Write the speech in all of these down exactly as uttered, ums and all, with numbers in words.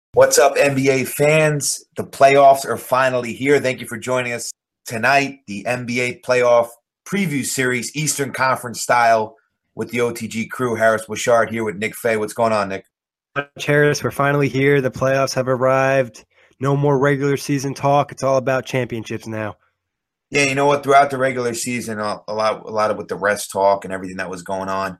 What's up, N B A fans? The playoffs are finally here. Thank you for joining us tonight. The N B A playoff preview series, Eastern Conference style, with the O T G crew. Harris Bouchard here with Nick Fay. What's going on, Nick? Harris, we're finally here. The playoffs have arrived. No more regular season talk. It's all about championships now. Yeah, you know what? Throughout the regular season, a lot, a lot of with the rest talk and everything that was going on.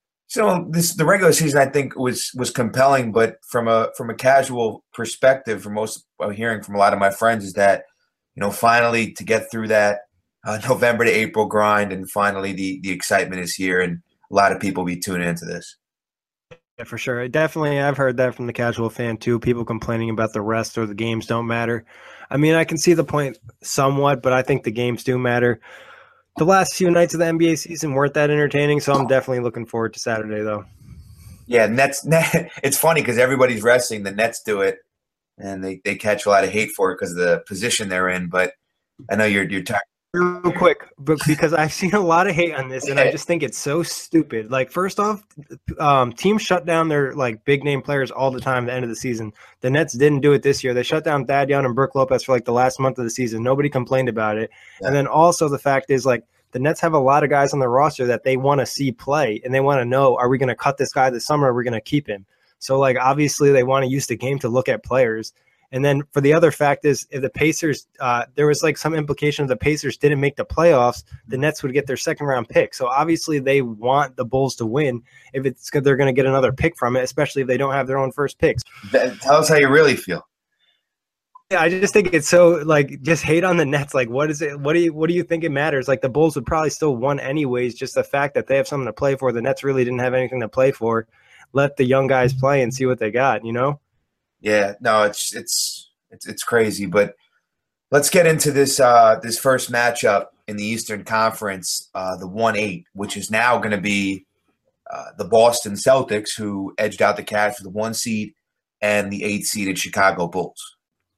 So this the regular season, I think, was was compelling, but from a from a casual perspective, from most I'm hearing from a lot of my friends, is that you know finally to get through that uh, November to April grind, and finally the the excitement is here, and a lot of people will be tuning into this. Yeah, for sure. Definitely, I've heard that from the casual fan too. People complaining about the rest or the games don't matter. I mean, I can see the point somewhat, but I think the games do matter. The last few nights of the N B A season weren't that entertaining, so I'm definitely looking forward to Saturday, though. Yeah, Nets. Net, it's funny because everybody's resting. The Nets do it, and they, they catch a lot of hate for it because of the position they're in. But I know you're you're talking. Real quick, but because I've seen a lot of hate on this, and I just think it's so stupid. Like, first off, um, teams shut down their like big name players all the time at the end of the season. The Nets didn't do it this year. They shut down Thad Young and Brook Lopez for like the last month of the season. Nobody complained about it. Yeah. And then also the fact is like the Nets have a lot of guys on their roster that they want to see play, and they want to know, are we going to cut this guy this summer? Or are we going to keep him? So like obviously they want to use the game to look at players. And then for the other fact is, if the Pacers, uh, there was like some implication if the Pacers didn't make the playoffs, the Nets would get their second round pick. So obviously they want the Bulls to win if it's they're going to get another pick from it, especially if they don't have their own first picks. Tell us how you really feel. Yeah, I just think it's so like just hate on the Nets. Like, what is it? What do you what do you think it matters? Like the Bulls would probably still win anyways. Just the fact that they have something to play for. The Nets really didn't have anything to play for. Let the young guys play and see what they got. You know. Yeah, no, it's it's it's it's crazy, but let's get into this uh, this first matchup in the Eastern Conference, uh, the one eight, which is now going to be uh, the Boston Celtics, who edged out the Cavs for the one seed, and the eight seeded Chicago Bulls.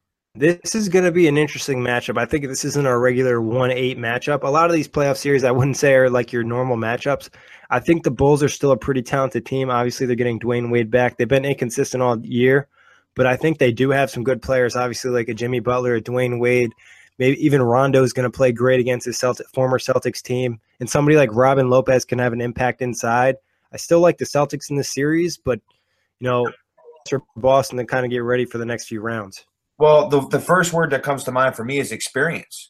This is going to be an interesting matchup. I think this isn't our regular one eight matchup. A lot of these playoff series I wouldn't say are like your normal matchups. I think the Bulls are still a pretty talented team. Obviously, they're getting Dwayne Wade back. They've been inconsistent all year. But I think they do have some good players, obviously, like a Jimmy Butler, a Dwayne Wade. Maybe even Rondo is going to play great against his Celtic, former Celtics team. And somebody like Robin Lopez can have an impact inside. I still like the Celtics in this series, but, you know, for Boston to kind of get ready for the next few rounds. Well, the the first word that comes to mind for me is experience.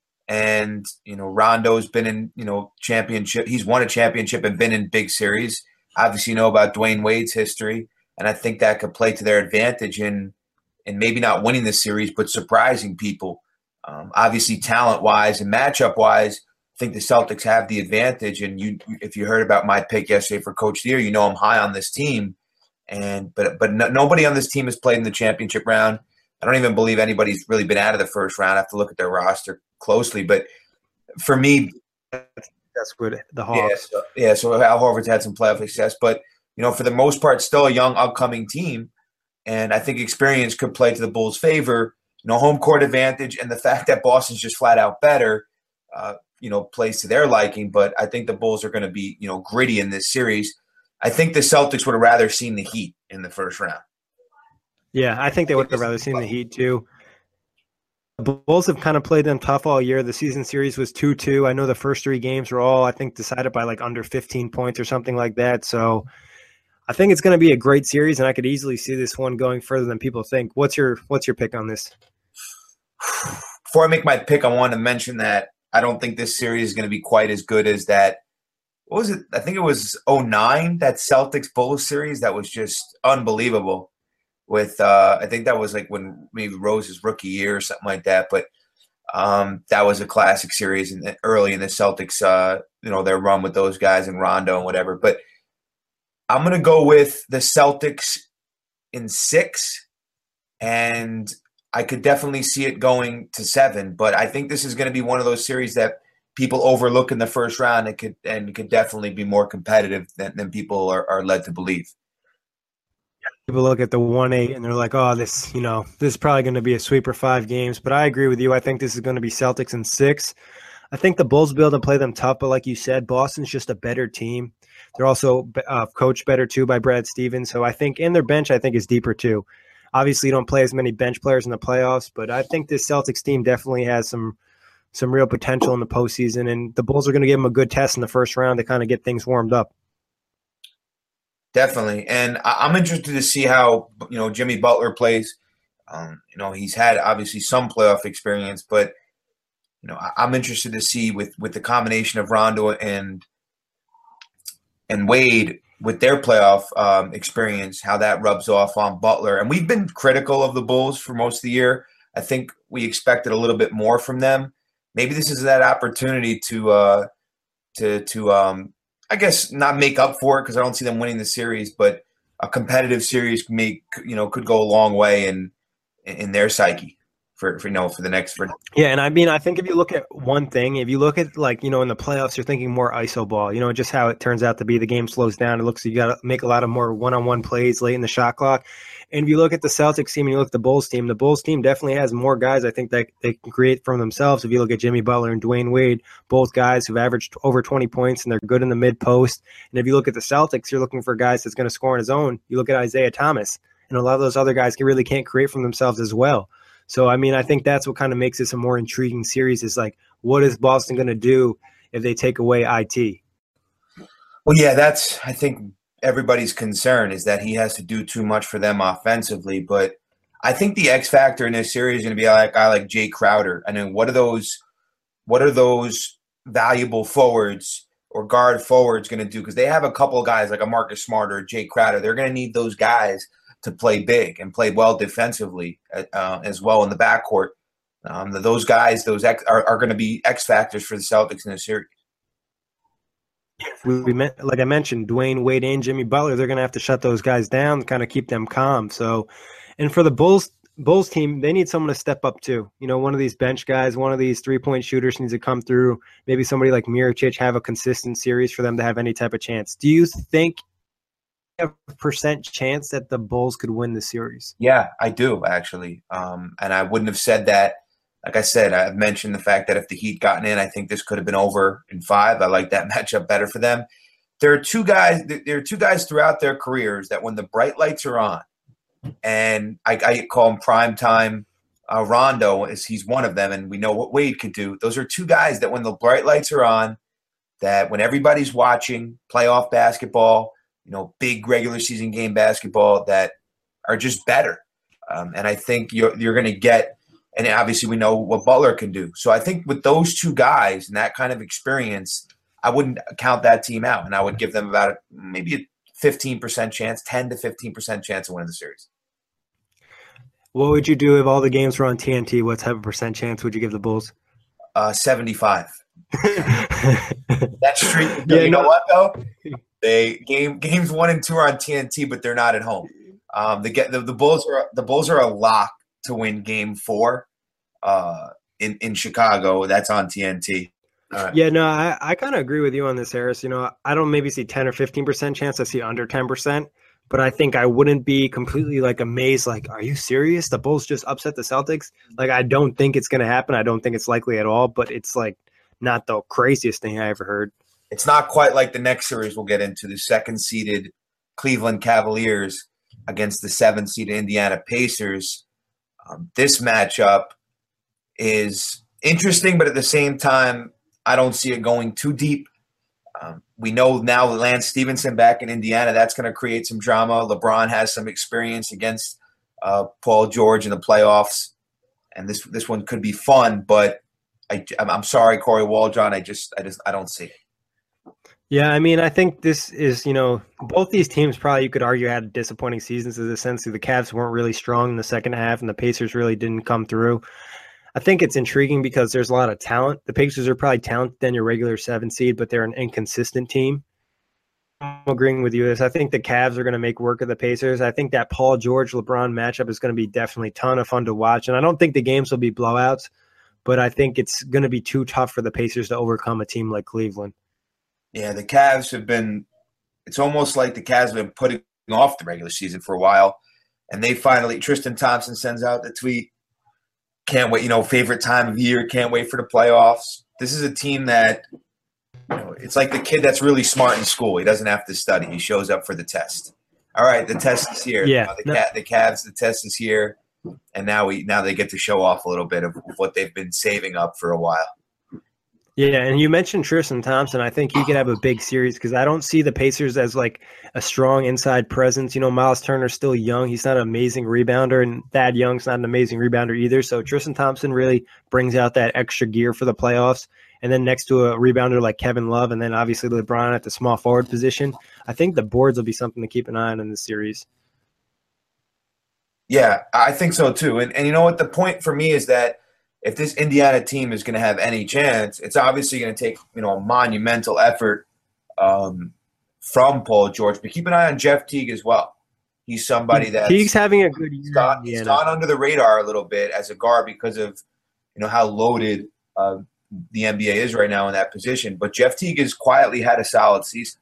And, you know, Rondo's been in, you know, championship. He's won a championship and been in big series. Obviously, you know about Dwayne Wade's history. And I think that could play to their advantage in, in maybe not winning the series, but surprising people. Um, obviously, talent-wise and matchup-wise, I think the Celtics have the advantage. And you, if you heard about my pick yesterday for Coach of the Year, you know I'm high on this team. And but but no, nobody on this team has played in the championship round. I don't even believe anybody's really been out of the first round. I have to look at their roster closely. But for me, that's good. The Hawks. Yeah, so, yeah, so Al Horford's had some playoff success, but you know, for the most part, still a young, upcoming team. And I think experience could play to the Bulls' favor. You know, home court advantage and the fact that Boston's just flat out better, uh, you know, plays to their liking. But I think the Bulls are going to be, you know, gritty in this series. I think the Celtics would have rather seen the Heat in the first round. Yeah, I think they would have rather seen the Heat too. The Bulls have kind of played them tough all year. The season series was two two. I know the first three games were all, I think, decided by like under fifteen points or something like that. So I think it's going to be a great series, and I could easily see this one going further than people think. What's your What's your pick on this? Before I make my pick, I want to mention that I don't think this series is going to be quite as good as that. What was it? I think it was oh nine, that Celtics Bulls series that was just unbelievable. With uh, I think that was like when maybe Rose's rookie year or something like that. But um, that was a classic series in the, early in the Celtics, uh, you know, their run with those guys and Rondo and whatever. But I'm going to go with the Celtics in six, and I could definitely see it going to seven. But I think this is going to be one of those series that people overlook in the first round and could and could definitely be more competitive than, than people are, are led to believe. People look at the one eight and they're like, oh, this, you know, this is probably going to be a sweep for five games. But I agree with you. I think this is going to be Celtics in six. I think the Bulls will be able to play them tough, but like you said, Boston's just a better team. They're also uh, coached better too by Brad Stevens. So I think in their bench, I think is deeper too. Obviously, you don't play as many bench players in the playoffs, but I think this Celtics team definitely has some some real potential in the postseason, and the Bulls are going to give them a good test in the first round to kind of get things warmed up. Definitely, and I'm interested to see how you know Jimmy Butler plays. Um, you know, he's had obviously some playoff experience, but you know, I'm interested to see with with the combination of Rondo and and Wade with their playoff um, experience, how that rubs off on Butler. And we've been critical of the Bulls for most of the year. I think we expected a little bit more from them. Maybe this is that opportunity to uh, to to um, I guess not make up for it, because I don't see them winning the series, but a competitive series make you know could go a long way in in their psyche for, for you know for the next for yeah. And I mean, I think if you look at one thing, if you look at like you know in the playoffs, you're thinking more iso ball. You know, just how it turns out to be. The game slows down. It looks like you got to make a lot of more one-on-one plays late in the shot clock. And if you look at the Celtics team and you look at the Bulls team, the Bulls team definitely has more guys I think that they can create from themselves. If you look at Jimmy Butler and Dwayne Wade, both guys who've averaged over twenty points and they're good in the mid post. And if you look at the Celtics, you're looking for guys that's going to score on his own. You look at Isaiah Thomas, and a lot of those other guys can, really can't create from themselves as well. So, I mean, I think that's what kind of makes this a more intriguing series is like, what is Boston going to do if they take away I T? Well, yeah, that's, I think, everybody's concern is that he has to do too much for them offensively. But I think the X factor in this series is going to be like a guy like Jay Crowder. I mean, what are those, what are those valuable forwards or guard forwards going to do? Because they have a couple of guys like a Marcus Smart or Jay Crowder. They're going to need those guys to play big and play well defensively uh, as well in the backcourt. Um, those guys, those X, are, are going to be X factors for the Celtics in this series. We, we met, like I mentioned, Dwayne Wade and Jimmy Butler. They're going to have to shut those guys down, kind of keep them calm. So, and for the Bulls Bulls team, they need someone to step up too. You know, one of these bench guys, one of these three point shooters needs to come through. Maybe somebody like Mirotic have a consistent series for them to have any type of chance. Do you think a percent chance that the Bulls could win the series? Yeah, I do actually. Um, and I wouldn't have said that. Like I said, I've mentioned the fact that if the Heat gotten in, I think this could have been over in five. I like that matchup better for them. There are two guys. There are two guys throughout their careers that when the bright lights are on, and I, I call him prime time uh, Rondo, as he's one of them, and we know what Wade could do. Those are two guys that when the bright lights are on, that when everybody's watching playoff basketball, you know, big regular season game basketball, that are just better. Um, and I think you're you're going to get. And obviously we know what Butler can do. So I think with those two guys and that kind of experience, I wouldn't count that team out. And I would give them about a, maybe a fifteen percent chance, ten to fifteen percent chance of winning the series. What would you do if all the games were on T N T? What type of percent chance would you give the Bulls? Uh, seventy-five. That streak, yeah, you no. know what, though? They game Games one and two are on T N T, but they're not at home. Um, the, the, the, Bulls are, the Bulls are a lock to win game four uh, in, in Chicago. That's on T N T. Right. Yeah, no, I, I kind of agree with you on this, Harris. You know, I don't maybe see ten or fifteen percent chance. I see under ten percent. But I think I wouldn't be completely like amazed. Like, are you serious? The Bulls just upset the Celtics? Like, I don't think it's going to happen. I don't think it's likely at all. But it's like not the craziest thing I ever heard. It's not quite like the next series we'll get into, the second-seeded Cleveland Cavaliers against the seventh-seeded Indiana Pacers. Um, this matchup is interesting, but at the same time, I don't see it going too deep. Um, we know now Lance Stevenson back in Indiana, that's going to create some drama. LeBron has some experience against uh, Paul George in the playoffs, and this this one could be fun. But I, I'm sorry, Corey Waldron, I just I just I don't see it. Yeah, I mean, I think this is, you know, both these teams probably you could argue had disappointing seasons in the sense that the Cavs weren't really strong in the second half and the Pacers really didn't come through. I think it's intriguing because there's a lot of talent. The Pacers are probably talented than your regular seven seed, but they're an inconsistent team. I'm agreeing with you. This I think the Cavs are going to make work of the Pacers. I think that Paul George LeBron matchup is going to be definitely a ton of fun to watch, and I don't think the games will be blowouts, but I think it's going to be too tough for the Pacers to overcome a team like Cleveland. Yeah, the Cavs have been – it's almost like the Cavs have been putting off the regular season for a while, and they finally – Tristan Thompson sends out the tweet, can't wait, you know, favorite time of year, can't wait for the playoffs. This is a team that – you know, it's like the kid that's really smart in school. He doesn't have to study. He shows up for the test. All right, the test is here. Yeah, Uh, the no, cat, the Cavs, the test is here, and now we now they get to show off a little bit of what they've been saving up for a while. yeah, and you mentioned Tristan Thompson. I think he could have a big series because I don't see the Pacers as like a strong inside presence. You know, Miles Turner's still young; he's not an amazing rebounder, and Thad Young's not an amazing rebounder either. So Tristan Thompson really brings out that extra gear for the playoffs. And then next to a rebounder like Kevin Love, and then obviously LeBron at the small forward position, I think the boards will be something to keep an eye on in this series. Yeah, I think so too. And and you know what? The point for me is that if this Indiana team is going to have any chance, it's obviously going to take, you know, a monumental effort um, from Paul George. But keep an eye on Jeff Teague as well. He's somebody that's Teague's having a good year. he's gone, he's gone under the radar a little bit as a guard because of, you know, how loaded uh, the N B A is right now in that position. But Jeff Teague has quietly had a solid season.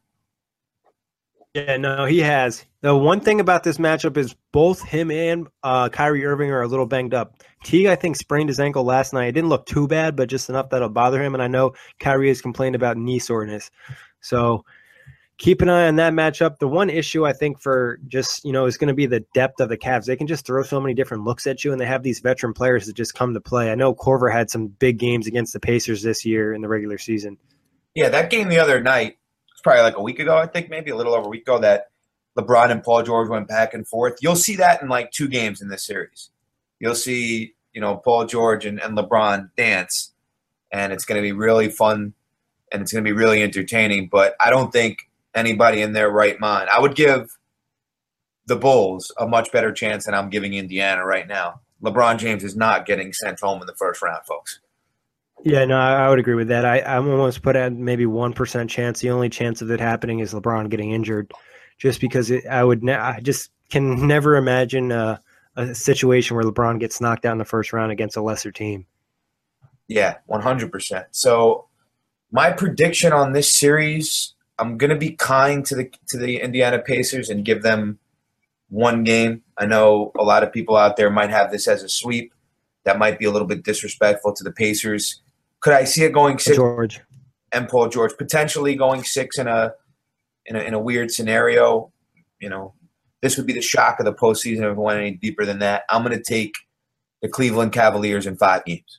Yeah, no, he has. The one thing about this matchup is both him and uh, Kyrie Irving are a little banged up. Teague, I think, sprained his ankle last night. It didn't look too bad, but just enough that'll bother him. And I know Kyrie has complained about knee soreness. So keep an eye on that matchup. The one issue I think for just, you know, is going to be the depth of the Cavs. They can just throw so many different looks at you, and they have these veteran players that just come to play. I know Korver had some big games against the Pacers this year in the regular season. Yeah, that game the other night, probably like a week ago, I think, maybe a little over a week ago, that LeBron and Paul George went back and forth. You'll see that in like two games in this series. You'll see, you know, Paul George and, and LeBron dance, and it's going to be really fun, and it's going to be really entertaining. But I don't think anybody in their right mind. I would give the Bulls a much better chance than I'm giving Indiana right now. LeBron James is not getting sent home in the first round, folks. Yeah, no, I would agree with that. I, I'm almost put at maybe one percent chance. The only chance of it happening is LeBron getting injured, just because it, I would ne- I just can never imagine a, a situation where LeBron gets knocked out in the first round against a lesser team. Yeah, one hundred percent. So my prediction on this series, I'm going to be kind to the to the Indiana Pacers and give them one game. I know a lot of people out there might have this as a sweep. That might be a little bit disrespectful to the Pacers. Could I see it going six? George and Paul George potentially going six in a in a in a weird scenario. You know, this would be the shock of the postseason if it went any deeper than that. I'm going to take the Cleveland Cavaliers in five games.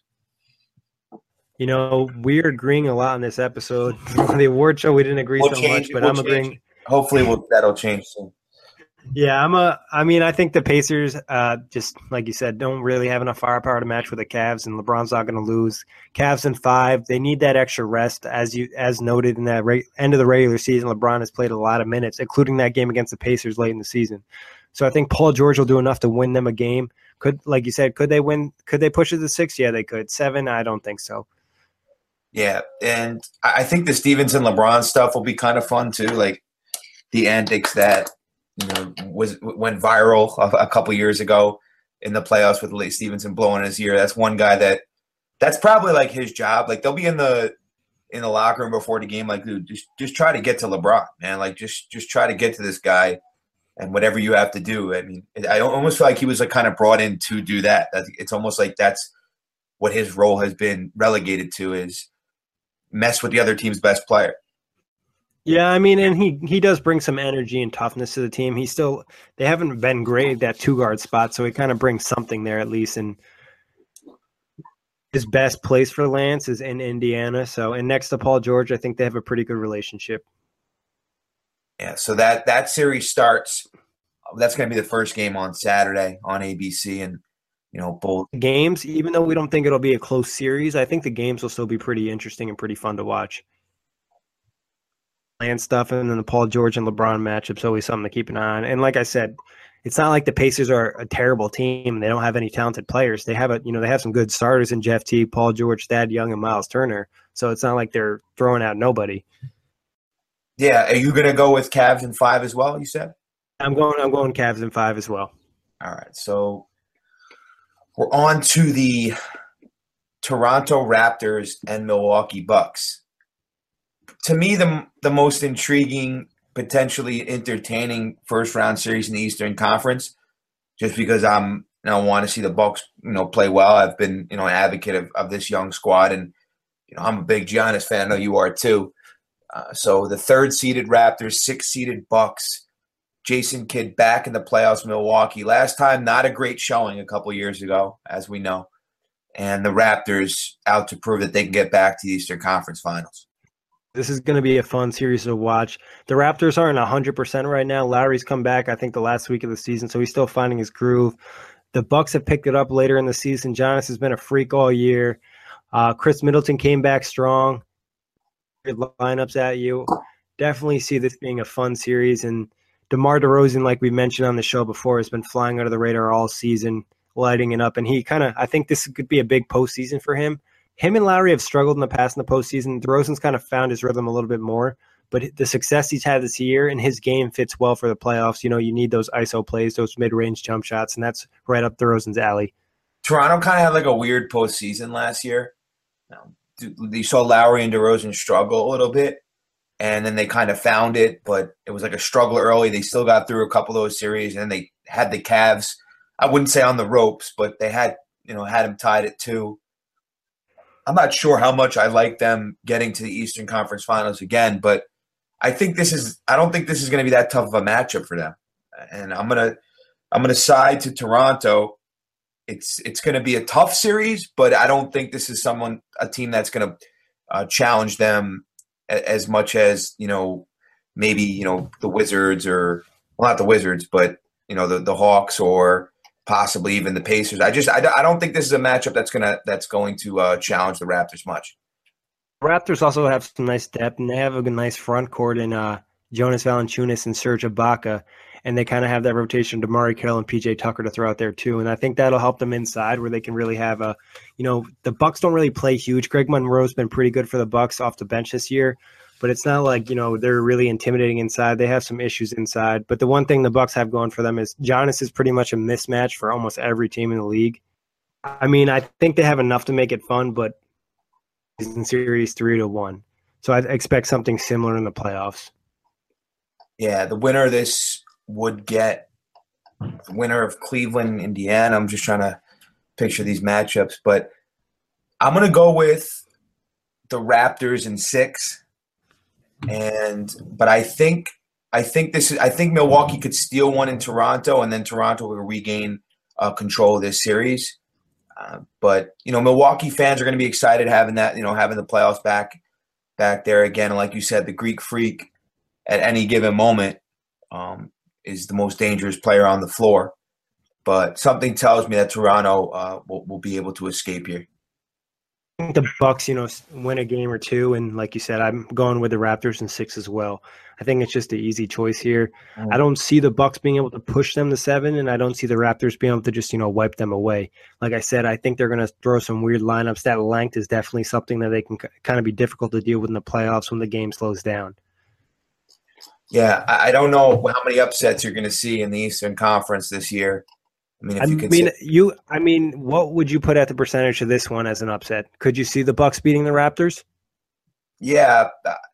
You know, we're agreeing a lot on this episode. The award show, we didn't agree We'll so change, much, but we'll I'm agreeing. It. Hopefully, we'll, that'll change soon. Yeah, I'm a. I mean, I think the Pacers, uh, just like you said, don't really have enough firepower to match with the Cavs, and LeBron's not going to lose. Cavs in five, they need that extra rest, as you as noted in that re- end of the regular season. LeBron has played a lot of minutes, including that game against the Pacers late in the season. So I think Paul George will do enough to win them a game. Could, like you said, could they win? Could they push it to six? Yeah, they could. Seven, I don't think so. Yeah, and I think the Stevenson LeBron stuff will be kind of fun too, like the antics that. You know, was went viral a, a couple years ago in the playoffs with Lee Stevenson blowing his ear. That's one guy that that's probably like his job. Like they'll be in the in the locker room before the game, like, dude, just just try to get to LeBron, man. Like just just try to get to this guy, and whatever you have to do. I mean, I almost feel like he was like kind of brought in to do that. It's almost like that's what his role has been relegated to, is mess with the other team's best player. Yeah, I mean, and he, he does bring some energy and toughness to the team. He still – they haven't been great at that two-guard spot, so he kind of brings something there at least. And his best place for Lance is in Indiana. So, and next to Paul George, I think they have a pretty good relationship. Yeah, so that, that series starts – that's going to be the first game on Saturday on A B C. And, you know, both – games, even though we don't think it'll be a close series, I think the games will still be pretty interesting and pretty fun to watch. And stuff, and then the Paul George and LeBron matchup's always something to keep an eye on. And like I said, it's not like the Pacers are a terrible team. They don't have any talented players. They have a, you know, they have some good starters in Jeff Teague, Paul George, Thad Young, and Miles Turner. So it's not like they're throwing out nobody. Yeah, are you going to go with Cavs in five as well? You said I'm going. I'm going Cavs in five as well. All right, so we're on to the Toronto Raptors and Milwaukee Bucks. To me, the the most intriguing, potentially entertaining first round series in the Eastern Conference, just because I'm you know want to see the Bucks you know play well. I've been you know an advocate of, of this young squad, and you know I'm a big Giannis fan. I know you are too. Uh, so the third seeded Raptors, six seeded Bucks. Jason Kidd back in the playoffs, Milwaukee. Last time, not a great showing a couple years ago, as we know. And the Raptors out to prove that they can get back to the Eastern Conference Finals. This is going to be a fun series to watch. The Raptors aren't one hundred percent right now. Lowry's come back, I think, the last week of the season, so he's still finding his groove. The Bucks have picked it up later in the season. Giannis has been a freak all year. Uh, Chris Middleton came back strong. Good lineups at you. Definitely see this being a fun series. And DeMar DeRozan, like we mentioned on the show before, has been flying under the radar all season, lighting it up. And he kind of, I think this could be a big postseason for him. Him and Lowry have struggled in the past in the postseason. DeRozan's kind of found his rhythm a little bit more, but the success he's had this year and his game fits well for the playoffs. You know, you need those I S O plays, those mid-range jump shots, and that's right up DeRozan's alley. Toronto kind of had like a weird postseason last year. You saw Lowry and DeRozan struggle a little bit, and then they kind of found it, but it was like a struggle early. They still got through a couple of those series, and then they had the Cavs, I wouldn't say on the ropes, but they had, you know, had them tied at two. I'm not sure how much I like them getting to the Eastern Conference Finals again, but I think this is – I don't think this is going to be that tough of a matchup for them. And I'm going to I'm going to side to Toronto. It's it's going to be a tough series, but I don't think this is someone a team that's going to uh, challenge them a, as much as, you know, maybe, you know, the Wizards or – well, not the Wizards, but, you know, the, the Hawks or – possibly even the Pacers. I just I, I don't think this is a matchup that's gonna that's going to uh, challenge the Raptors much. Raptors also have some nice depth, and they have a nice front court in uh, Jonas Valanciunas and Serge Ibaka, and they kind of have that rotation of DeMar Carroll and P J Tucker to throw out there too. And I think that'll help them inside, where they can really have a, you know, the Bucks don't really play huge. Greg Monroe's been pretty good for the Bucks off the bench this year. But it's not like, you know, they're really intimidating inside. They have some issues inside. But the one thing the Bucks have going for them is Giannis is pretty much a mismatch for almost every team in the league. I mean, I think they have enough to make it fun, but it's in series three to one. So I expect something similar in the playoffs. Yeah, the winner of this would get the winner of Cleveland, Indiana. I'm just trying to picture these matchups. But I'm going to go with the Raptors in six. And but I think I think this is I think Milwaukee could steal one in Toronto, and then Toronto will regain uh, control of this series. Uh, but you know, Milwaukee fans are going to be excited having that, you know, having the playoffs back back there again. And like you said, the Greek Freak at any given moment um, is the most dangerous player on the floor. But something tells me that Toronto uh, will, will be able to escape here. I think the Bucks, you know, win a game or two, and like you said, I'm going with the Raptors in six as well. I think it's just an easy choice here. Mm. I don't see the Bucks being able to push them to seven, and I don't see the Raptors being able to just, you know, wipe them away. Like I said, I think they're going to throw some weird lineups. That length is definitely something that they can kind of be difficult to deal with in the playoffs when the game slows down. Yeah, I don't know how many upsets you're going to see in the Eastern Conference this year. I mean, if I you, mean, you. I mean, what would you put at the percentage of this one as an upset? Could you see the Bucks beating the Raptors? Yeah,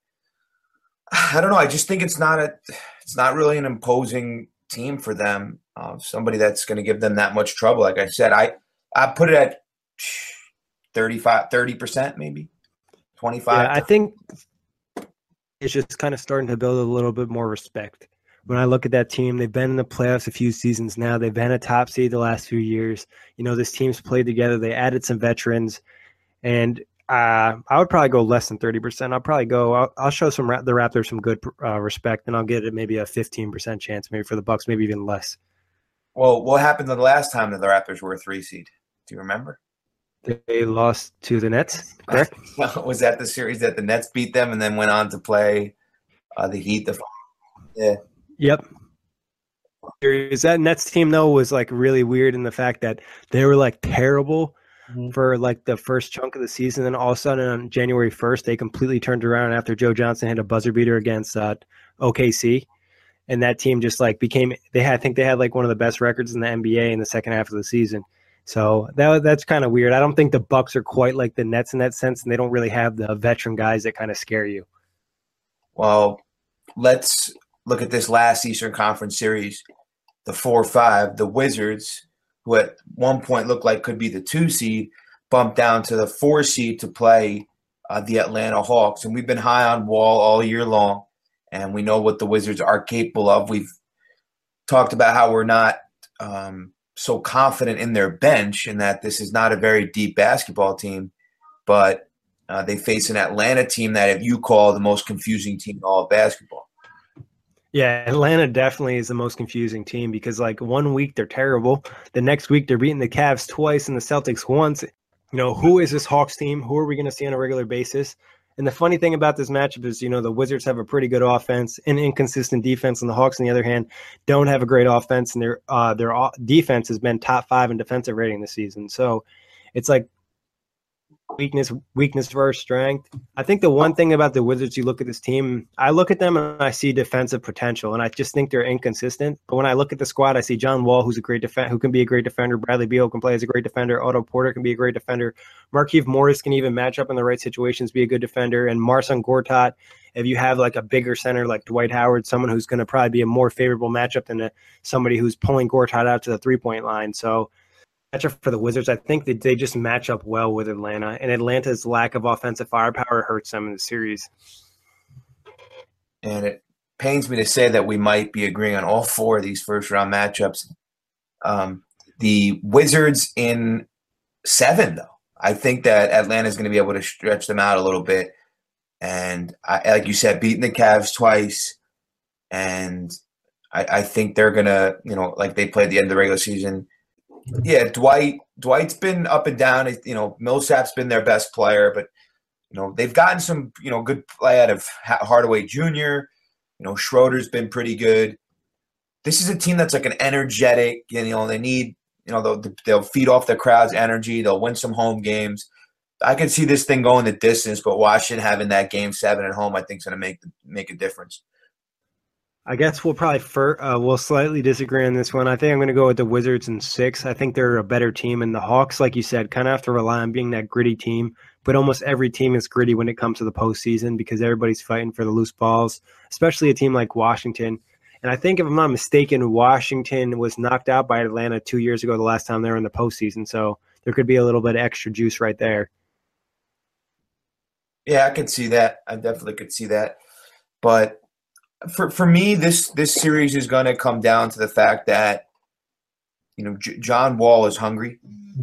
I don't know. I just think it's not a. It's not really an imposing team for them. Uh, somebody that's going to give them that much trouble. Like I said, I I put it at thirty-five, thirty percent, maybe twenty-five. Yeah, I think it's just kind of starting to build a little bit more respect. When I look at that team, they've been in the playoffs a few seasons now. They've been a top seed the last few years. You know, this team's played together. They added some veterans, and uh, I would probably go less than thirty percent. I'll probably go. I'll, I'll show some the Raptors some good uh, respect, and I'll get it maybe a fifteen percent chance, maybe for the Bucks, maybe even less. Well, what happened the last time that the Raptors were a three seed? Do you remember? They lost to the Nets, correct? Was that the series that the Nets beat them and then went on to play uh, the Heat? The yeah. Yep. That Nets team, though, was like really weird in the fact that they were like terrible mm-hmm. for like the first chunk of the season. And all of a sudden on January first, they completely turned around after Joe Johnson had a buzzer beater against uh, O K C. And that team just like became, they had, I think they had like one of the best records in the N B A in the second half of the season. So that that's kind of weird. I don't think the Bucks are quite like the Nets in that sense, and they don't really have the veteran guys that kind of scare you. Well, let's look at this last Eastern Conference series, the four five. The Wizards, who at one point looked like could be the two seed, bumped down to the four seed to play uh, the Atlanta Hawks. And we've been high on Wall all year long, and we know what the Wizards are capable of. We've talked about how we're not um, so confident in their bench and that this is not a very deep basketball team, but uh, they face an Atlanta team that if you call the most confusing team in all of basketball. Yeah, Atlanta definitely is the most confusing team because, like, one week they're terrible. The next week they're beating the Cavs twice and the Celtics once. You know, who is this Hawks team? Who are we going to see on a regular basis? And the funny thing about this matchup is, you know, the Wizards have a pretty good offense and inconsistent defense, and the Hawks, on the other hand, don't have a great offense, and their uh, their defense has been top five in defensive rating this season. So it's like weakness, weakness versus strength. I think the one thing about the Wizards, you look at this team, I look at them and I see defensive potential, and I just think they're inconsistent. But when I look at the squad, I see John Wall, who's a great defender, who can be a great defender. Bradley Beal can play as a great defender. Otto Porter can be a great defender. Markieff Morris can even match up in the right situations, be a good defender. And Marcin Gortat, if you have like a bigger center like Dwight Howard, someone who's going to probably be a more favorable matchup than a, somebody who's pulling Gortat out to the three-point line. So matchup for the Wizards, I think that they just match up well with Atlanta, and Atlanta's lack of offensive firepower hurts them in the series. And it pains me to say that we might be agreeing on all four of these first-round matchups. Um, the Wizards in seven, though. I think that Atlanta's going to be able to stretch them out a little bit. And I, like you said, beating the Cavs twice, and I, I think they're going to, you know, like they played the end of the regular season. Yeah, Dwight. Dwight's been up and down. You know, Millsap's been their best player, but you know they've gotten some, you know, good play out of Hardaway Junior You know, Schroeder's been pretty good. This is a team that's like an energetic. You know, they need. You know, they'll they'll feed off the crowd's energy. They'll win some home games. I can see this thing going the distance, but Washington having that game seven at home, I think, is going to make make a difference. I guess we'll probably fir- uh, we'll slightly disagree on this one. I think I'm going to go with the Wizards in six. I think they're a better team, and the Hawks, like you said, kind of have to rely on being that gritty team. But almost every team is gritty when it comes to the postseason because everybody's fighting for the loose balls, especially a team like Washington. And I think, if I'm not mistaken, Washington was knocked out by Atlanta two years ago, the last time they were in the postseason. So there could be a little bit of extra juice right there. Yeah, I could see that. I definitely could see that. But For for me, this this series is going to come down to the fact that, you know, J- John Wall is hungry.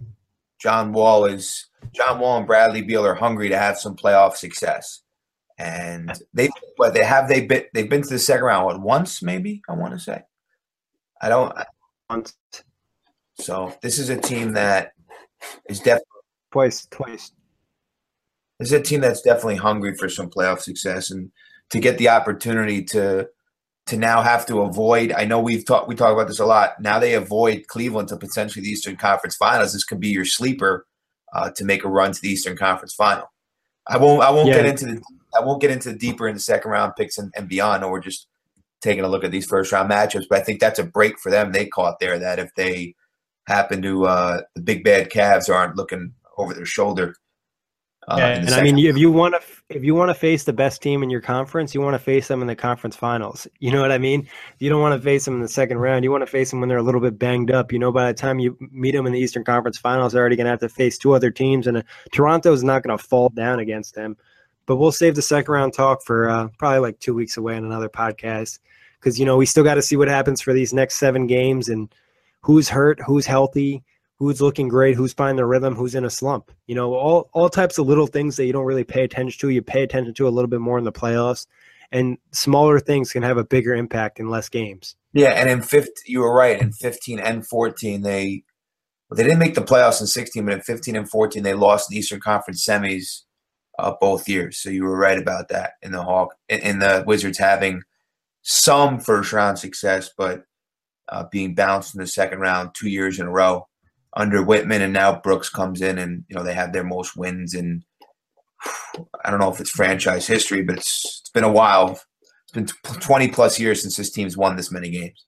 John Wall is John Wall and Bradley Beal are hungry to have some playoff success, and they what they have they been they've been to the second round what once maybe I want to say I don't Once. so this is a team that is definitely Twice, twice. this is a team that's definitely hungry for some playoff success and to get the opportunity to to now have to avoid. I know we've talked we talk about this a lot. Now they avoid Cleveland to potentially the Eastern Conference Finals. This could be your sleeper uh, to make a run to the Eastern Conference Final. I won't I won't Yeah. get into the I won't get into deeper in the second round picks and, and beyond. Or we're just taking a look at these first round matchups. But I think that's a break for them. They caught there that if they happen to uh, the big bad Cavs aren't looking over their shoulder. Uh, Yeah, in the and I second. mean, if you want to, if you want to face the best team in your conference, you want to face them in the conference finals. You know what I mean? You don't want to face them in the second round. You want to face them when they're a little bit banged up. You know, by the time you meet them in the Eastern Conference Finals, they're already going to have to face two other teams, and uh, Toronto is not going to fall down against them. But we'll save the second round talk for uh, probably like two weeks away in another podcast because you know we still got to see what happens for these next seven games and who's hurt, who's healthy, who's looking great, who's finding their rhythm, who's in a slump. You know, all all types of little things that you don't really pay attention to. You pay attention to a little bit more in the playoffs, and smaller things can have a bigger impact in less games. Yeah, and in fifteen, you were right. In fifteen and fourteen, they well, they didn't make the playoffs in sixteen, but in fifteen and fourteen, they lost the Eastern Conference semis uh, both years. So you were right about that in the Hawk, in, in the Wizards having some first round success, but uh, being bounced in the second round two years in a row under Whitman, and now Brooks comes in, and you know they have their most wins in I don't know if it's franchise history, but it's it's been a while. It's been twenty plus years since this team's won this many games.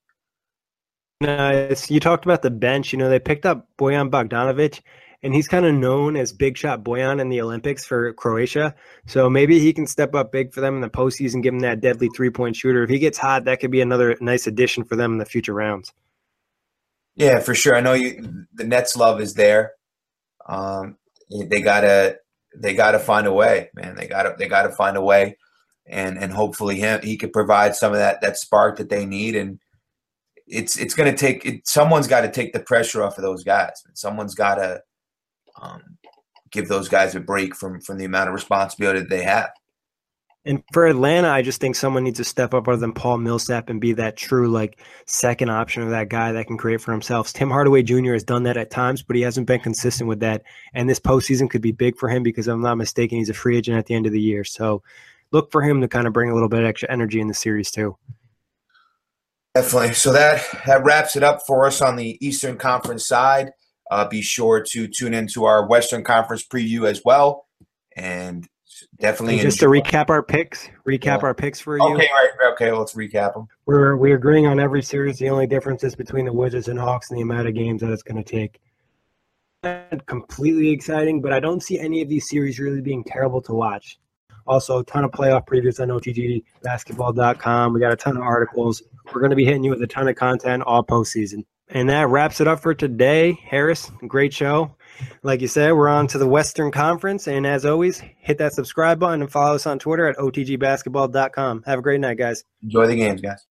Nice. You talked about the bench. You know, they picked up Bojan Bogdanovic, and he's kind of known as Big Shot Bojan in the Olympics for Croatia. So maybe he can step up big for them in the postseason, give him that deadly three-point shooter. If he gets hot, that could be another nice addition for them in the future rounds. Yeah, for sure. I know you. The Nets' love is there. Um, they gotta, they gotta find a way, man. They gotta, they gotta find a way, and and hopefully him he could provide some of that that spark that they need. And it's it's going to take it, someone's got to take the pressure off of those guys. Someone's got to um, give those guys a break from from the amount of responsibility that they have. And for Atlanta, I just think someone needs to step up other than Paul Millsap and be that true, like, second option of that guy that can create for himself. Tim Hardaway Junior has done that at times, but he hasn't been consistent with that. And this postseason could be big for him because, if I'm not mistaken, he's a free agent at the end of the year. So look for him to kind of bring a little bit of extra energy in the series too. Definitely. So that, that wraps it up for us on the Eastern Conference side. Uh, be sure to tune into our Western Conference preview as well. And definitely and just enjoy. to recap our picks, recap yeah. our picks for you. Okay, all right. Okay, let's recap them. We're we're agreeing on every series. The only difference is between the Wizards and Hawks and the amount of games that it's going to take. Completely exciting, but I don't see any of these series really being terrible to watch. Also, a ton of playoff previews on O T G basketball dot com. We got a ton of articles. We're going to be hitting you with a ton of content all postseason. And that wraps it up for today. Harris, great show. Like you said, we're on to the Western Conference. And as always, hit that subscribe button and follow us on Twitter at O T G basketball dot com. Have a great night, guys. Enjoy the games, guys.